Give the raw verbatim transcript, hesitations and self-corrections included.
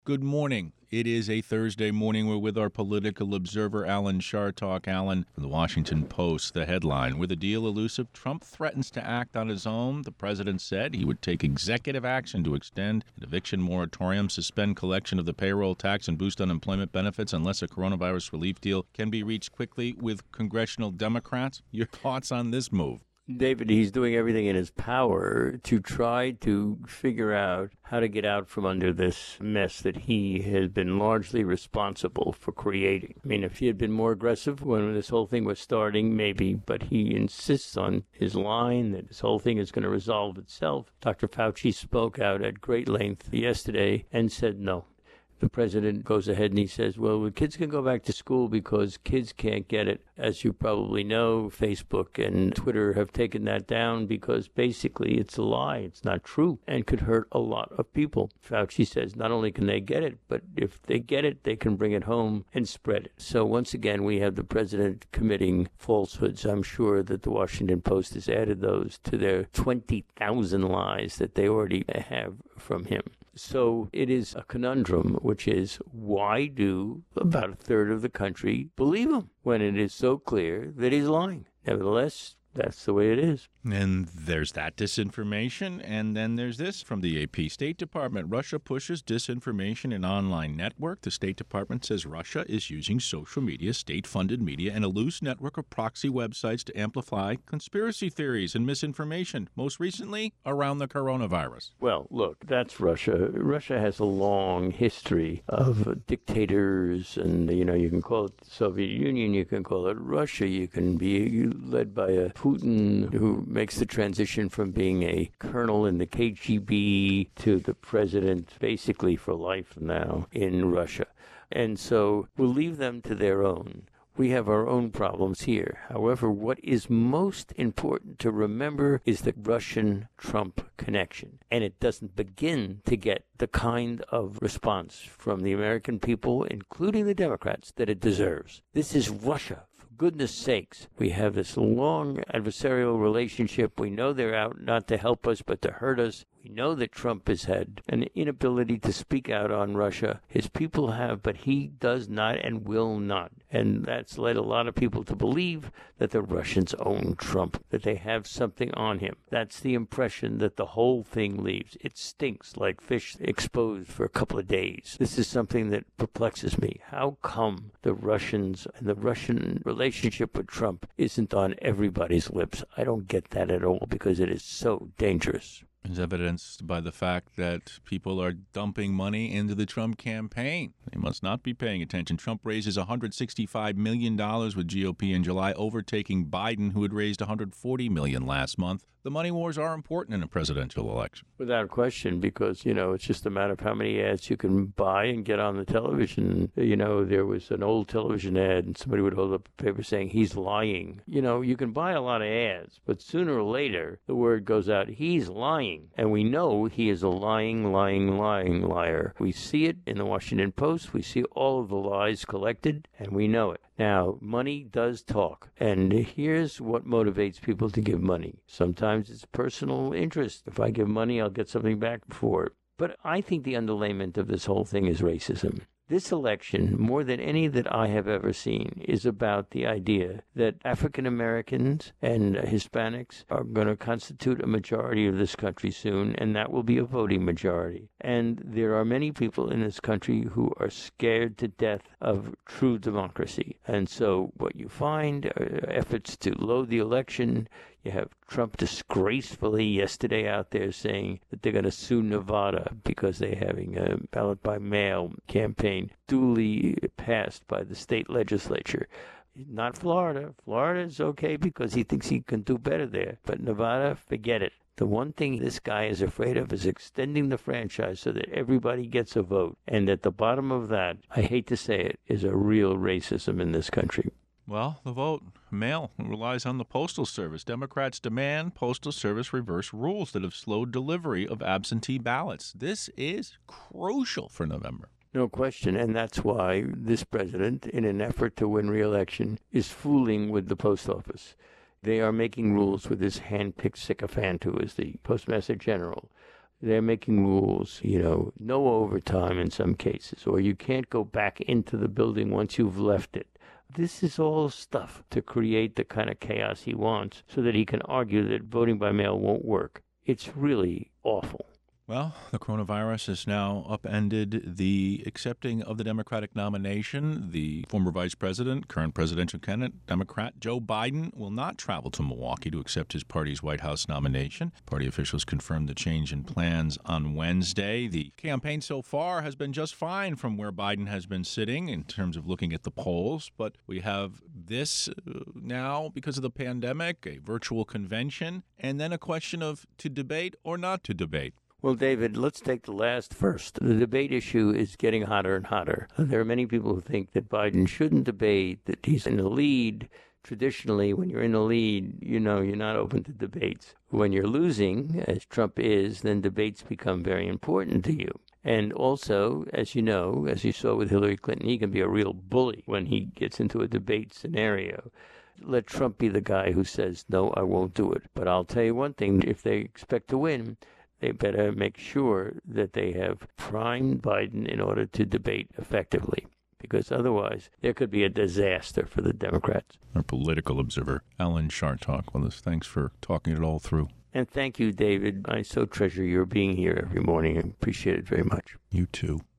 Good morning. It is a Thursday morning. We're with our political observer, Alan Chartock. Alan, from the Washington Post, the headline, with a deal elusive, Trump threatens to act on his own. The president said he would take executive action to extend an eviction moratorium, suspend collection of the payroll tax, and boost unemployment benefits unless a coronavirus relief deal can be reached quickly with congressional Democrats. Your thoughts on this move? David, he's doing everything in his power to try to figure out how to get out from under this mess that he has been largely responsible for creating. I mean, if he had been more aggressive when this whole thing was starting, maybe, but he insists on his line that this whole thing is going to resolve itself. Doctor Fauci spoke out at great length yesterday and said no. The president goes ahead and he says, well, the kids can go back to school because kids can't get it. As you probably know, Facebook and Twitter have taken that down because basically it's a lie. It's not true and could hurt a lot of people. Fauci says not only can they get it, but if they get it, they can bring it home and spread it. So once again, we have the president committing falsehoods. I'm sure that the Washington Post has added those to their twenty thousand lies that they already have from him. So it is a conundrum, which is, why do about a third of the country believe him when it is so clear that he's lying? Nevertheless, that's the way it is. And there's that disinformation. And then there's this from the A P. State Department. Russia pushes disinformation in online network. The State Department says Russia is using social media, state-funded media, and a loose network of proxy websites to amplify conspiracy theories and misinformation, most recently around the coronavirus. Well, look, that's Russia. Russia has a long history of dictators, and, you know, you can call it the Soviet Union, you can call it Russia, you can be led by a Putin who makes the transition from being a colonel in the K G B to the president basically for life now in Russia. And so we'll leave them to their own. We have our own problems here. However, what is most important to remember is the Russian-Trump connection. And it doesn't begin to get the kind of response from the American people, including the Democrats, that it deserves. This is Russia. Goodness sakes, we have this long adversarial relationship. We know they're out not to help us, but to hurt us. We know that Trump has had an inability to speak out on Russia. His people have, but he does not and will not. And that's led a lot of people to believe that the Russians own Trump, that they have something on him. That's the impression that the whole thing leaves. It stinks like fish exposed for a couple of days. This is something that perplexes me. How come the Russians and the Russian relationship with Trump isn't on everybody's lips? I don't get that at all because it is so dangerous. Is evidenced by the fact that people are dumping money into the Trump campaign. They must not be paying attention. Trump raises one hundred sixty-five million dollars with G O P in July, overtaking Biden, who had raised one hundred forty million dollars last month. The money wars are important in a presidential election. Without question, because, you know, it's just a matter of how many ads you can buy and get on the television. You know, there was an old television ad and somebody would hold up a paper saying he's lying. You know, you can buy a lot of ads, but sooner or later the word goes out, he's lying. And we know he is a lying, lying, lying liar. We see it in the Washington Post. We see all of the lies collected, and we know it. Now, money does talk, and here's what motivates people to give money. Sometimes it's personal interest. If I give money, I'll get something back for it. But I think the underlayment of this whole thing is racism. This election, more than any that I have ever seen, is about the idea that African Americans and Hispanics are going to constitute a majority of this country soon, and that will be a voting majority. And there are many people in this country who are scared to death of true democracy. And so what you find are efforts to load the election. You have Trump disgracefully yesterday out there saying that they're going to sue Nevada because they're having a ballot by mail campaign duly passed by the state legislature. Not Florida. Florida is okay because he thinks he can do better there. But Nevada, forget it. The one thing this guy is afraid of is extending the franchise so that everybody gets a vote. And at the bottom of that, I hate to say it, is a real racism in this country. Well, the vote, mail, relies on the Postal Service. Democrats demand Postal Service reverse rules that have slowed delivery of absentee ballots. This is crucial for November. No question, and that's why this president, in an effort to win re-election, is fooling with the post office. They are making rules with this hand-picked sycophant who is the Postmaster General. They're making rules, you know, no overtime in some cases, or you can't go back into the building once you've left it. This is all stuff to create the kind of chaos he wants so that he can argue that voting by mail won't work. It's really awful. Well, the coronavirus has now upended the accepting of the Democratic nomination. The former vice president, current presidential candidate, Democrat Joe Biden, will not travel to Milwaukee to accept his party's White House nomination. Party officials confirmed the change in plans on Wednesday. The campaign so far has been just fine from where Biden has been sitting in terms of looking at the polls. But we have this now, because of the pandemic, a virtual convention, and then a question of to debate or not to debate. Well, David, let's take the last first. The debate issue is getting hotter and hotter. There are many people who think that Biden shouldn't debate, that he's in the lead. Traditionally, when you're in the lead, you know, you're not open to debates. When you're losing, as Trump is, then debates become very important to you. And also, as you know, as you saw with Hillary Clinton, he can be a real bully when he gets into a debate scenario. Let Trump be the guy who says, no, I won't do it. But I'll tell you one thing, if they expect to win, they better make sure that they have primed Biden in order to debate effectively, because otherwise there could be a disaster for the Democrats. Our political observer, Alan Chartock, with us. Thanks for talking it all through. And thank you, David. I so treasure your being here every morning. I appreciate it very much. You too.